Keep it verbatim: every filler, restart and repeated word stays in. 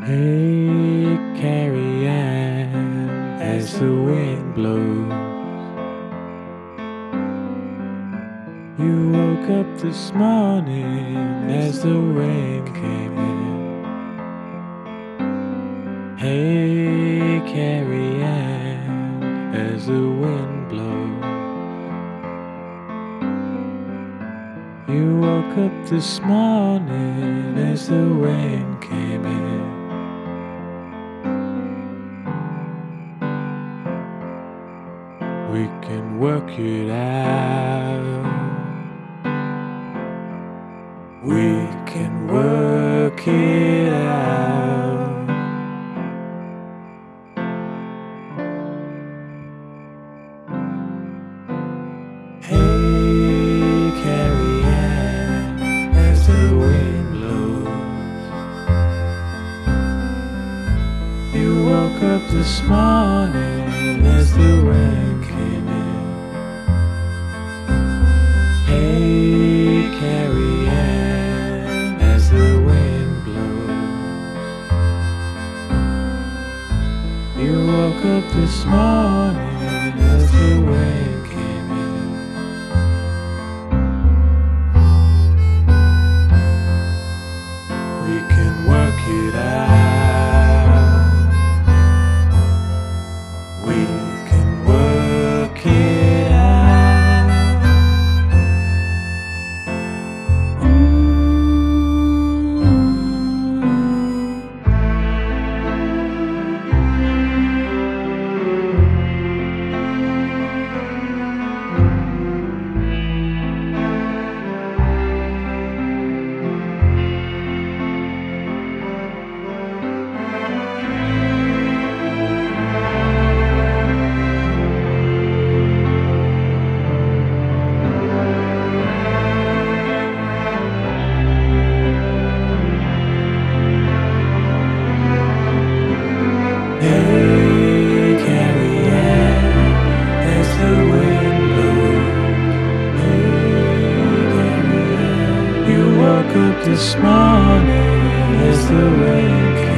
Hey, Carrie Ann, as the wind blows, you woke up this morning as the rain came in. Hey, Carrie Ann, as the wind blows, you woke up this morning as the rain came in. We can work it out. We can work it out. Hey, Carrie Ann, as the wind blows, you woke up this morning as the rain came in. Hey, Carrie Ann, as the wind blows, you woke up this morning as the rain came in. We can work it out. We can work it out. Hey, Carrie Ann, as the wind blows. Hey, Carrie Ann, you woke up this morning as the rain came.